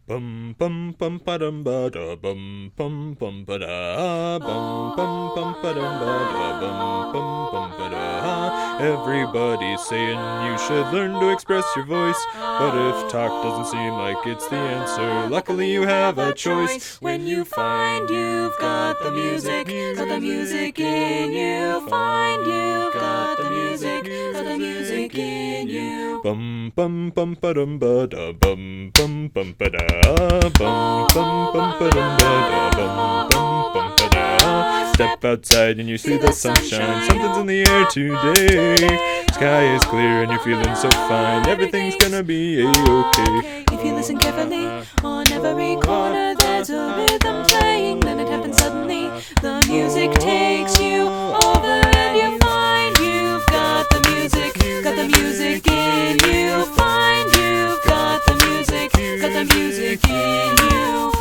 Bum bum bum ba dum ba da bum bum bum ba da bum bum bum ba dum ba da bum bum ba da. Everybody's saying you should learn to express your voice, but if talk doesn't seem like it's the answer, luckily you have a choice. When you find you've got the music in you, find you've got the music in you. Bum bum bum ba dum ba da bum bum bum ba da. Bum bum bum ba dum ba da bum bum bum ba da. Step outside and you see the sunshine. Something's in the air today. Sky is clear and you're feeling so fine. Everything's gonna be a-okay. If you listen carefully, on every corner there's a rhythm playing. Then it happens suddenly. The music takes you over and you find you've got the music in you. Find you've got the music in you.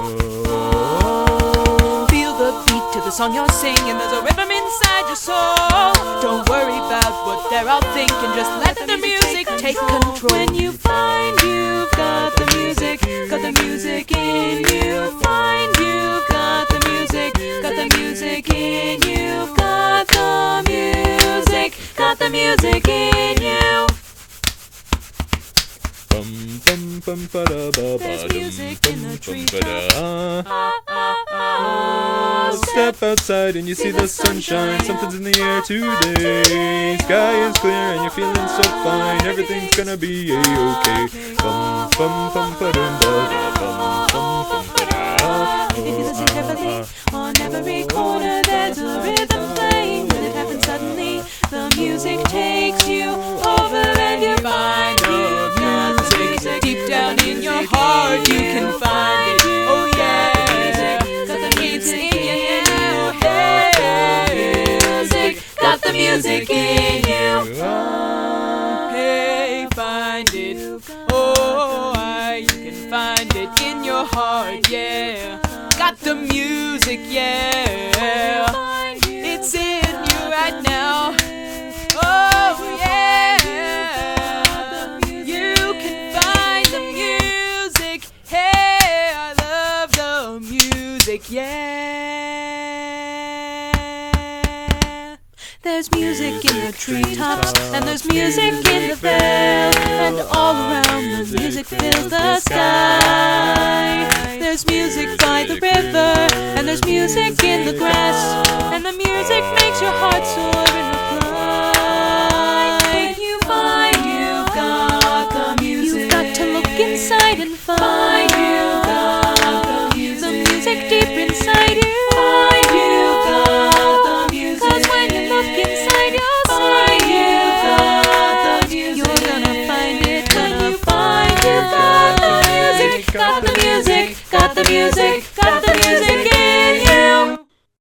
Feel the beat to the song you're singing. There's a rhythm inside your soul. Don't worry about what they're all thinking. Just let the music take control. When you find you've got the music in you. Find you've got the music in you. Got the music in you. Bum bum bum ba da ba ba. There's music in the treetops. Step outside and you see the sunshine. Something's in the air today. Sky is clear and you're feeling so fine. Everything's gonna be a-okay. Bum bum bum ba dum ba da bum bum bum ba da. If you listen carefully, on every corner there's a rhythm playing. Then it happens suddenly. The music takes you over and you find you've got the music deep down in your heart. You can find it. Oh yeah, it's in you. Hey, got the music in you. Hey, find it. Oh, you can find it in your heart. Yeah, got the music. Yeah, it's in you right now. Oh yeah, you can find the music. Hey, I love the music. Yeah, there's music in the treetops, and there's music in the vale, and all around the music fills the sky. There's music by the river, and there's music in the grass, and the music makes your heart soar in reply. When you find you've got the music, you've got to look inside and find you've got the music deep inside you. Find you've got the music. 'Cause when you look inside yourself, you've got the music. You're gonna find it when you find you've got the music. Got the music, got the music, got the music.